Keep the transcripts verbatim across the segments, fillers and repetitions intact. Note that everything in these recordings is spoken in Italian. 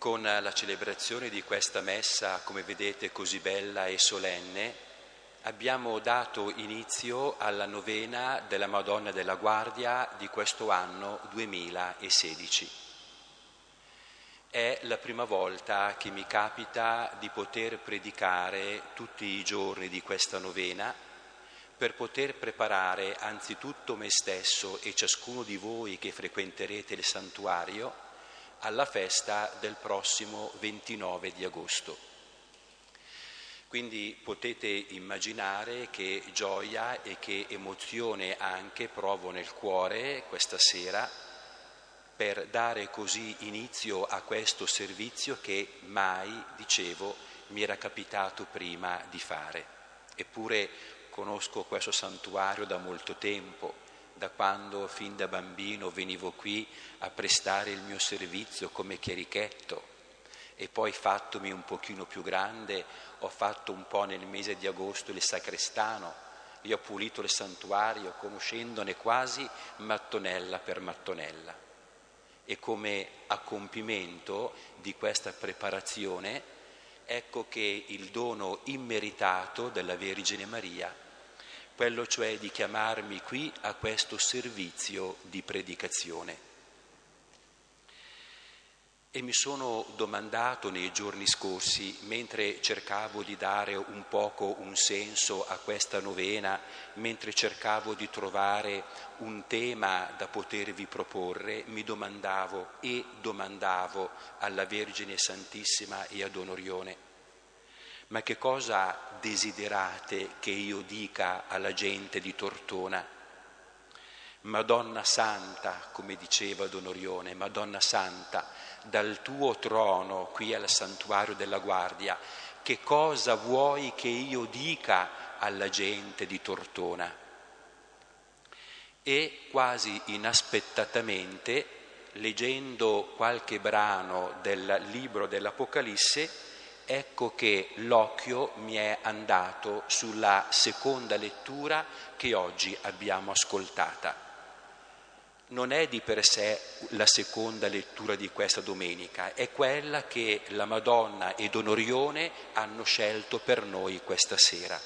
Con la celebrazione di questa messa, come vedete, così bella e solenne, abbiamo dato inizio alla novena della Madonna della Guardia di questo anno duemilasedici. È la prima volta che mi capita di poter predicare tutti i giorni di questa novena per poter preparare anzitutto me stesso e ciascuno di voi che frequenterete il santuario alla festa del prossimo ventinove di agosto. Quindi potete immaginare che gioia e che emozione anche provo nel cuore questa sera per dare così inizio a questo servizio che mai, dicevo, mi era capitato prima di fare. Eppure conosco questo santuario da molto tempo, da quando fin da bambino venivo qui a prestare il mio servizio come chierichetto e poi fattomi un pochino più grande ho fatto un po' nel mese di agosto il sacrestano, io ho pulito il santuario conoscendone quasi mattonella per mattonella e come a compimento di questa preparazione ecco che il dono immeritato della Vergine Maria, quello cioè di chiamarmi qui a questo servizio di predicazione. E mi sono domandato nei giorni scorsi, mentre cercavo di dare un poco un senso a questa novena, mentre cercavo di trovare un tema da potervi proporre, mi domandavo e domandavo alla Vergine Santissima e ad Onorione: ma che cosa desiderate che io dica alla gente di Tortona? Madonna Santa, come diceva Don Orione, Madonna Santa, dal tuo trono qui al santuario della Guardia, che cosa vuoi che io dica alla gente di Tortona? E quasi inaspettatamente, leggendo qualche brano del libro dell'Apocalisse, ecco che l'occhio mi è andato sulla seconda lettura che oggi abbiamo ascoltata. Non è di per sé la seconda lettura di questa domenica, è quella che la Madonna e Don Orione hanno scelto per noi questa sera.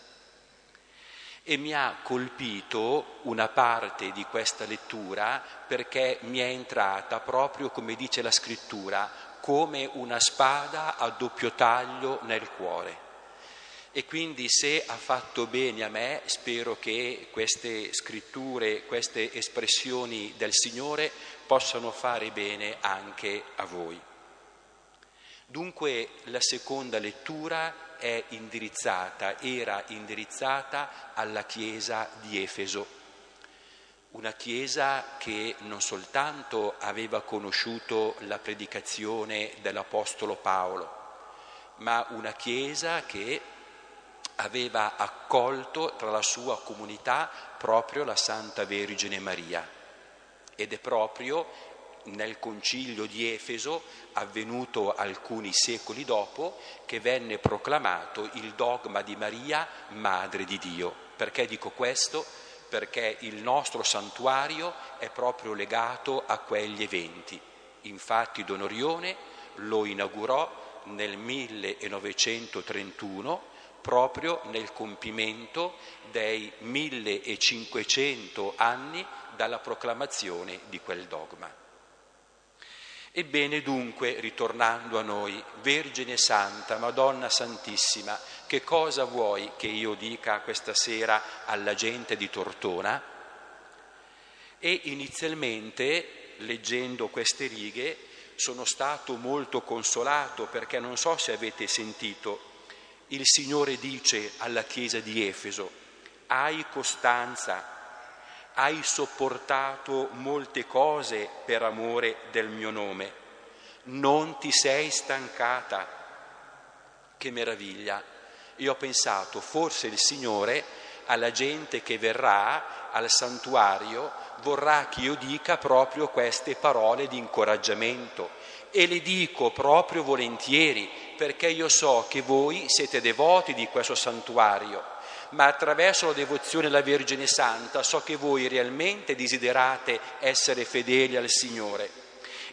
E mi ha colpito una parte di questa lettura perché mi è entrata proprio, come dice la scrittura, come una spada a doppio taglio nel cuore. E quindi se ha fatto bene a me, spero che queste scritture, queste espressioni del Signore possano fare bene anche a voi. Dunque la seconda lettura è indirizzata, era indirizzata alla Chiesa di Efeso, una Chiesa che non soltanto aveva conosciuto la predicazione dell'Apostolo Paolo, ma una Chiesa che aveva accolto tra la sua comunità proprio la Santa Vergine Maria. Ed è proprio nel concilio di Efeso, avvenuto alcuni secoli dopo, che venne proclamato il dogma di Maria, Madre di Dio. Perché dico questo? Perché il nostro santuario è proprio legato a quegli eventi. Infatti Don Orione lo inaugurò nel millenovecentotrentuno, proprio nel compimento dei millecinquecento anni dalla proclamazione di quel dogma. Ebbene dunque, ritornando a noi, Vergine Santa, Madonna Santissima, che cosa vuoi che io dica questa sera alla gente di Tortona? E inizialmente, leggendo queste righe, sono stato molto consolato perché non so se avete sentito, il Signore dice alla Chiesa di Efeso: hai costanza, hai sopportato molte cose per amore del mio nome, non ti sei stancata. Che meraviglia! Io ho pensato, forse il Signore alla gente che verrà al santuario vorrà che io dica proprio queste parole di incoraggiamento, e le dico proprio volentieri, perché io so che voi siete devoti di questo santuario, ma attraverso la devozione alla Vergine Santa so che voi realmente desiderate essere fedeli al Signore.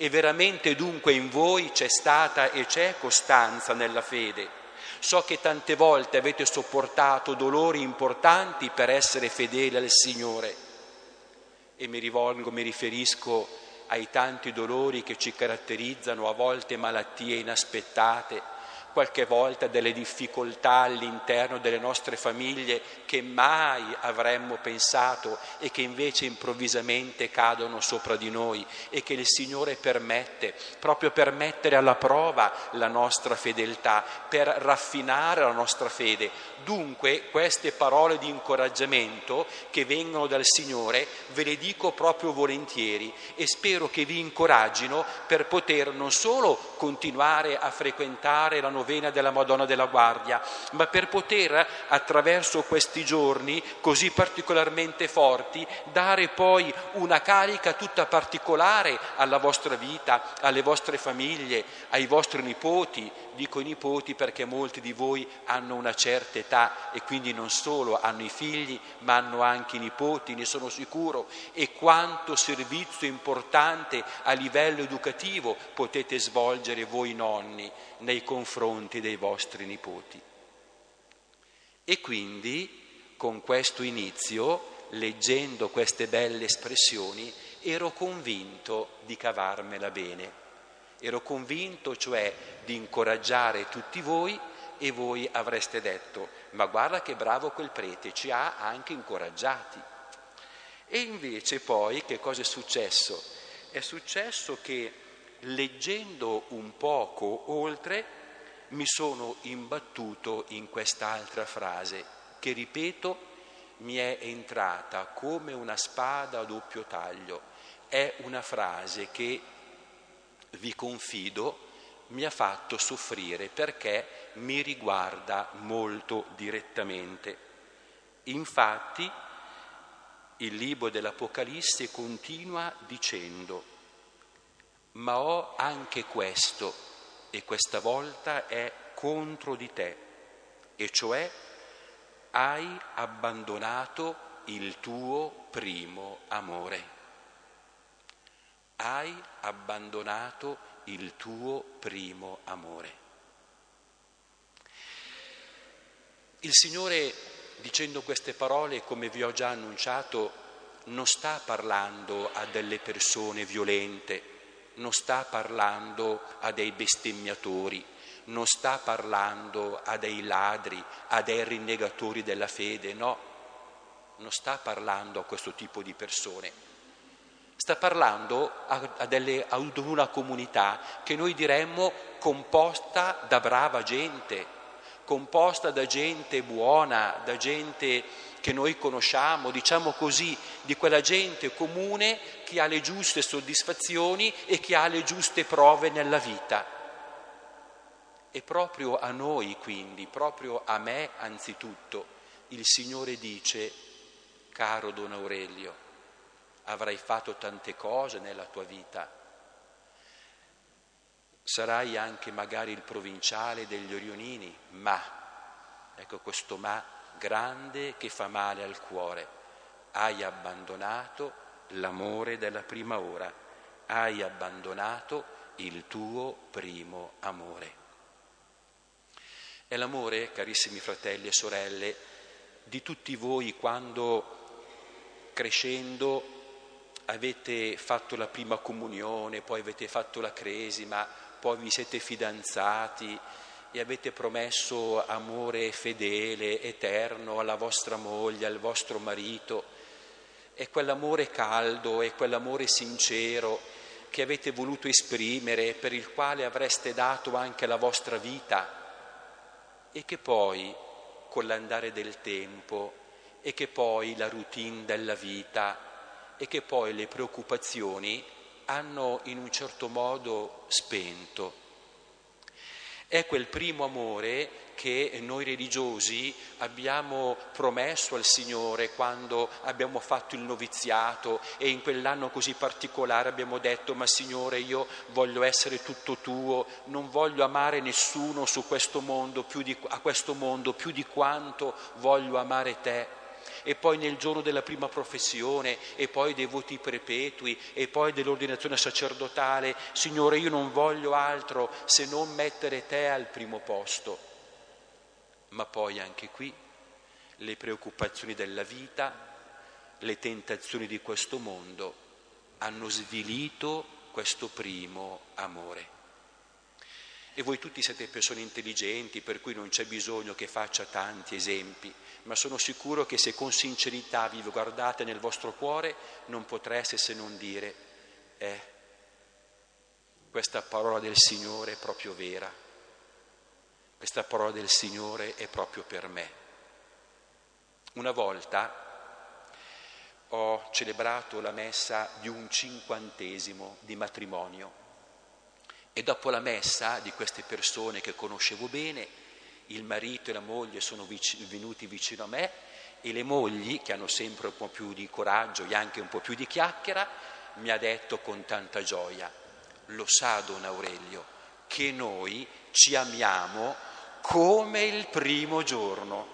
E veramente dunque in voi c'è stata e c'è costanza nella fede. So che tante volte avete sopportato dolori importanti per essere fedeli al Signore. E mi rivolgo, mi riferisco ai tanti dolori che ci caratterizzano, a volte malattie inaspettate, qualche volta delle difficoltà all'interno delle nostre famiglie che mai avremmo pensato e che invece improvvisamente cadono sopra di noi e che il Signore permette, proprio per mettere alla prova la nostra fedeltà, per raffinare la nostra fede. Dunque queste parole di incoraggiamento che vengono dal Signore ve le dico proprio volentieri e spero che vi incoraggino per poter non solo continuare a frequentare la novena della Madonna della Guardia, ma per poter attraverso questi giorni così particolarmente forti dare poi una carica tutta particolare alla vostra vita, alle vostre famiglie, ai vostri nipoti. Dico i nipoti perché molti di voi hanno una certa età e quindi non solo hanno i figli ma hanno anche i nipoti, ne sono sicuro, e quanto servizio importante a livello educativo potete svolgere voi nonni nei confronti dei vostri nipoti. E quindi con questo inizio, leggendo queste belle espressioni, ero convinto di cavarmela bene. Ero convinto, cioè, di incoraggiare tutti voi e voi avreste detto: ma guarda che bravo quel prete, ci ha anche incoraggiati. E invece poi che cosa è successo? È successo che leggendo un poco oltre mi sono imbattuto in quest'altra frase che, ripeto, mi è entrata come una spada a doppio taglio. È una frase che, vi confido, mi ha fatto soffrire perché mi riguarda molto direttamente. Infatti, il libro dell'Apocalisse continua dicendo: ma ho anche questo, e questa volta è contro di te, e cioè hai abbandonato il tuo primo amore. Hai abbandonato il tuo primo amore. Il Signore, dicendo queste parole, come vi ho già annunciato, non sta parlando a delle persone violente, non sta parlando a dei bestemmiatori, non sta parlando a dei ladri, a dei rinnegatori della fede, no, non sta parlando a questo tipo di persone. Sta parlando a, a, delle, a una comunità che noi diremmo composta da brava gente, composta da gente buona, da gente che noi conosciamo, diciamo così, di quella gente comune che ha le giuste soddisfazioni e che ha le giuste prove nella vita. E proprio a noi, quindi, proprio a me anzitutto, il Signore dice: caro Don Aurelio, avrai fatto tante cose nella tua vita, sarai anche magari il provinciale degli Orionini, ma, ecco questo ma grande che fa male al cuore, hai abbandonato l'amore della prima ora, hai abbandonato il tuo primo amore. È l'amore, carissimi fratelli e sorelle, di tutti voi quando crescendo avete fatto la prima comunione, poi avete fatto la cresima, poi vi siete fidanzati e avete promesso amore fedele, eterno alla vostra moglie, al vostro marito. È quell'amore caldo, è quell'amore sincero che avete voluto esprimere, per il quale avreste dato anche la vostra vita, e che poi, con l'andare del tempo, e che poi la routine della vita, e che poi le preoccupazioni hanno in un certo modo spento. È quel primo amore che noi religiosi abbiamo promesso al Signore quando abbiamo fatto il noviziato e in quell'anno così particolare abbiamo detto: ma Signore, io voglio essere tutto tuo, non voglio amare nessuno su questo mondo più di, a questo mondo più di quanto voglio amare te. e poi nel giorno della prima professione, e poi dei voti perpetui, e poi dell'ordinazione sacerdotale. Signore, io non voglio altro se non mettere te al primo posto. Ma poi anche qui le preoccupazioni della vita, le tentazioni di questo mondo hanno svilito questo primo amore. E voi tutti siete persone intelligenti, per cui non c'è bisogno che faccia tanti esempi, ma sono sicuro che se con sincerità vi guardate nel vostro cuore non potreste se non dire eh, questa parola del Signore è proprio vera, questa parola del Signore è proprio per me. Una volta ho celebrato la messa di un cinquantesimo di matrimonio. E dopo la messa di queste persone che conoscevo bene, il marito e la moglie sono vic- venuti vicino a me, e le mogli, che hanno sempre un po' più di coraggio e anche un po' più di chiacchiera, mi ha detto con tanta gioia: lo sa Don Aurelio che noi ci amiamo come il primo giorno.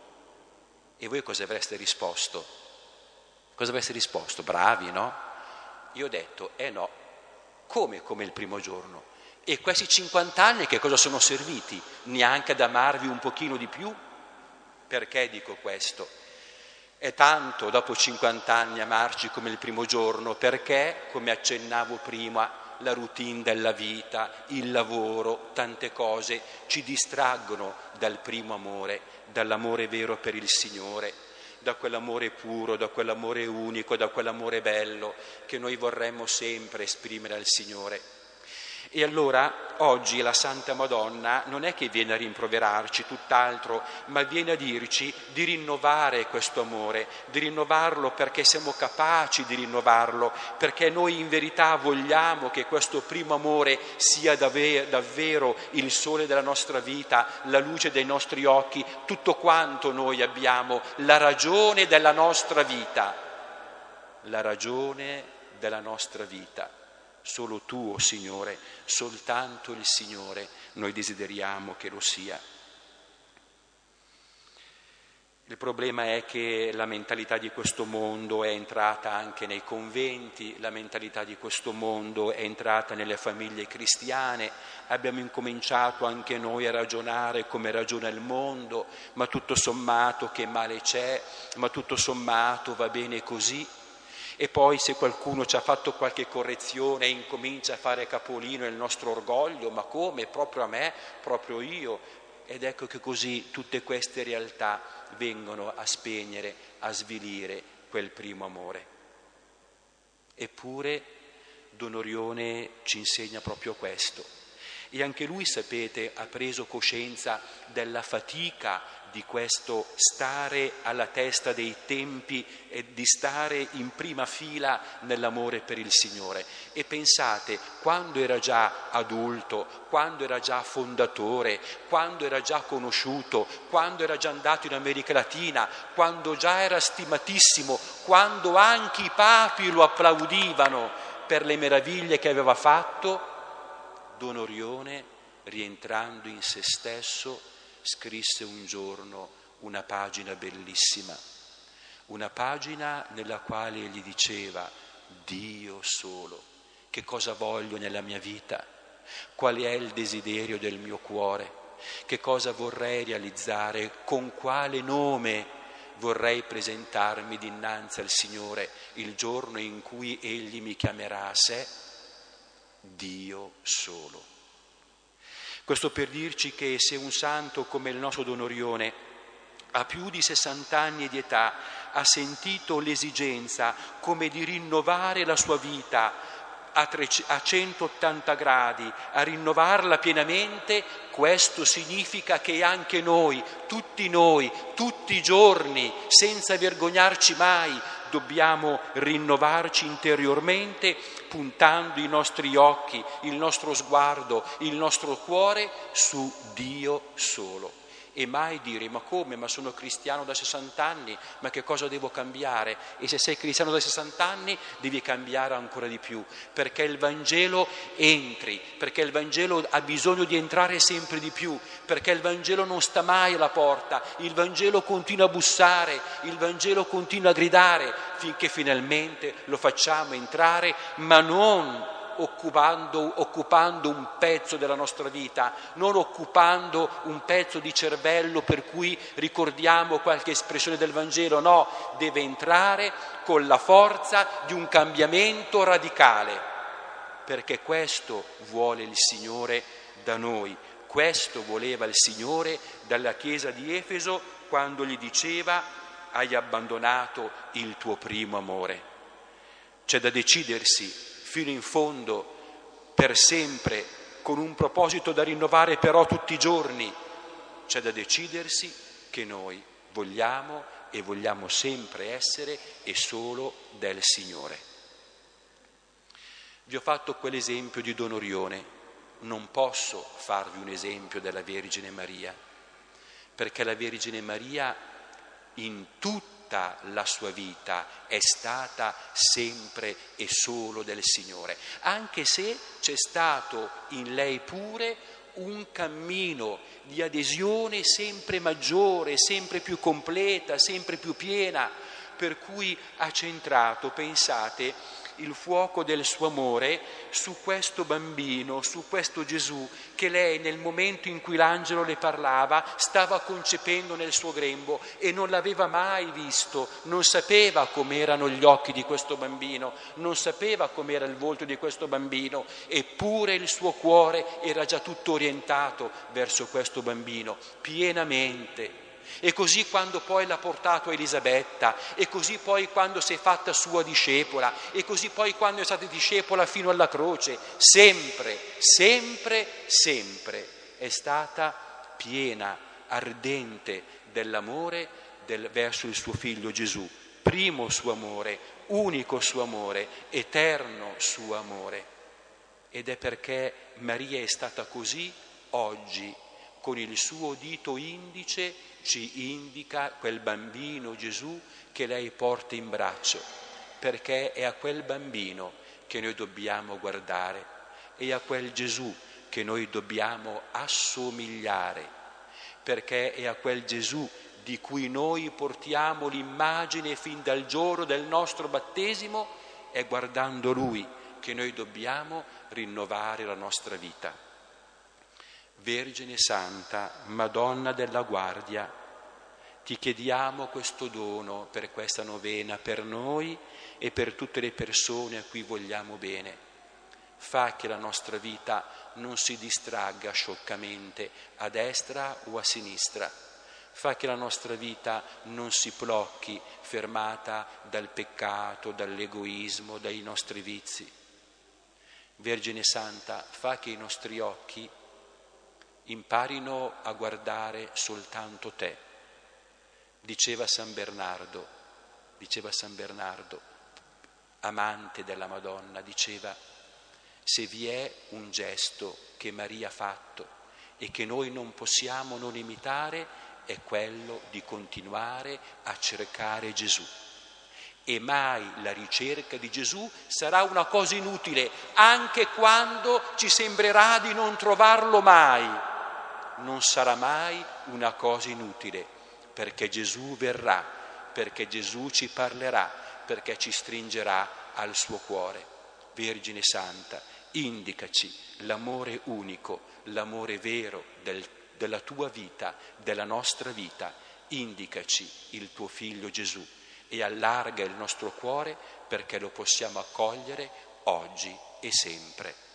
E voi cosa avreste risposto? Cosa avreste risposto? Bravi, no? Io ho detto, eh no, come come il primo giorno? E questi cinquanta anni che cosa sono serviti? Neanche ad amarvi un pochino di più? Perché dico questo? È tanto dopo cinquanta anni amarci come il primo giorno, perché, come accennavo prima, la routine della vita, il lavoro, tante cose ci distraggono dal primo amore, dall'amore vero per il Signore, da quell'amore puro, da quell'amore unico, da quell'amore bello che noi vorremmo sempre esprimere al Signore. E allora oggi la Santa Madonna non è che viene a rimproverarci, tutt'altro, ma viene a dirci di rinnovare questo amore, di rinnovarlo perché siamo capaci di rinnovarlo, perché noi in verità vogliamo che questo primo amore sia davvero, davvero il sole della nostra vita, la luce dei nostri occhi, tutto quanto noi abbiamo, la ragione della nostra vita, la ragione della nostra vita. Solo tu, oh Signore, soltanto il Signore, noi desideriamo che lo sia. Il problema è che la mentalità di questo mondo è entrata anche nei conventi, la mentalità di questo mondo è entrata nelle famiglie cristiane, abbiamo incominciato anche noi a ragionare come ragiona il mondo, ma tutto sommato che male c'è, ma tutto sommato va bene così. E poi se qualcuno ci ha fatto qualche correzione e incomincia a fare capolino il nostro orgoglio, ma come? Proprio a me? Proprio io? Ed ecco che così tutte queste realtà vengono a spegnere, a svilire quel primo amore. Eppure Don Orione ci insegna proprio questo. E anche lui, sapete, ha preso coscienza della fatica di questo stare alla testa dei tempi e di stare in prima fila nell'amore per il Signore. E pensate, quando era già adulto, quando era già fondatore, quando era già conosciuto, quando era già andato in America Latina, quando già era stimatissimo, quando anche i papi lo applaudivano per le meraviglie che aveva fatto, Don Orione, rientrando in se stesso, scrisse un giorno una pagina bellissima, una pagina nella quale gli diceva: Dio solo, che cosa voglio nella mia vita, qual è il desiderio del mio cuore, che cosa vorrei realizzare, con quale nome vorrei presentarmi dinanzi al Signore il giorno in cui Egli mi chiamerà a sé. Dio solo. Questo per dirci che se un santo come il nostro Don Orione a più di sessanta anni di età ha sentito l'esigenza come di rinnovare la sua vita a, tre, a centottanta gradi, a rinnovarla pienamente, questo significa che anche noi, tutti noi, tutti i giorni, senza vergognarci mai, dobbiamo rinnovarci interiormente, puntando i nostri occhi, il nostro sguardo, il nostro cuore su Dio solo. e mai dire ma come, ma sono cristiano da sessanta anni, ma che cosa devo cambiare? E se sei cristiano da sessanta anni devi cambiare ancora di più, perché il Vangelo entri, perché il Vangelo ha bisogno di entrare sempre di più, perché il Vangelo non sta mai alla porta, il Vangelo continua a bussare, il Vangelo continua a gridare, finché finalmente lo facciamo entrare, ma non Occupando, occupando un pezzo della nostra vita, non occupando un pezzo di cervello per cui ricordiamo qualche espressione del Vangelo, no, deve entrare con la forza di un cambiamento radicale, perché questo vuole il Signore da noi, questo voleva il Signore dalla Chiesa di Efeso quando gli diceva: hai abbandonato il tuo primo amore. C'è da decidersi fino in fondo, per sempre, con un proposito da rinnovare però tutti i giorni. C'è da decidersi che noi vogliamo e vogliamo sempre essere e solo del Signore. Vi ho fatto quell'esempio di Don Orione, non posso farvi un esempio della Vergine Maria, perché la Vergine Maria in tutta la sua vita è stata sempre e solo del Signore, anche se c'è stato in lei pure un cammino di adesione sempre maggiore, sempre più completa, sempre più piena, per cui ha centrato, pensate, il fuoco del suo amore su questo bambino, su questo Gesù che lei nel momento in cui l'angelo le parlava stava concependo nel suo grembo e non l'aveva mai visto, non sapeva com'erano gli occhi di questo bambino, non sapeva com'era il volto di questo bambino, eppure il suo cuore era già tutto orientato verso questo bambino, pienamente. E così quando poi l'ha portato a Elisabetta, e così poi quando si è fatta sua discepola, e così poi quando è stata discepola fino alla croce, sempre, sempre, sempre è stata piena, ardente dell'amore del, verso il suo figlio Gesù, primo suo amore, unico suo amore, eterno suo amore. Ed è perché Maria è stata così oggi, con il suo dito indice ci indica quel bambino Gesù che lei porta in braccio, perché è a quel bambino che noi dobbiamo guardare, è a quel Gesù che noi dobbiamo assomigliare, perché è a quel Gesù di cui noi portiamo l'immagine fin dal giorno del nostro battesimo, è guardando Lui che noi dobbiamo rinnovare la nostra vita. Vergine Santa, Madonna della Guardia, ti chiediamo questo dono per questa novena, per noi e per tutte le persone a cui vogliamo bene. Fa che la nostra vita non si distragga scioccamente a destra o a sinistra. Fa che la nostra vita non si blocchi fermata dal peccato, dall'egoismo, dai nostri vizi. Vergine Santa, fa che i nostri occhi imparino a guardare soltanto te. Diceva San Bernardo, diceva San Bernardo, amante della Madonna, diceva: se vi è un gesto che Maria ha fatto e che noi non possiamo non imitare, è quello di continuare a cercare Gesù. E mai la ricerca di Gesù sarà una cosa inutile, anche quando ci sembrerà di non trovarlo mai. Non sarà mai una cosa inutile, perché Gesù verrà, perché Gesù ci parlerà, perché ci stringerà al suo cuore. Vergine Santa, indicaci l'amore unico, l'amore vero del, della tua vita, della nostra vita. Indicaci il tuo Figlio Gesù e allarga il nostro cuore perché lo possiamo accogliere oggi e sempre.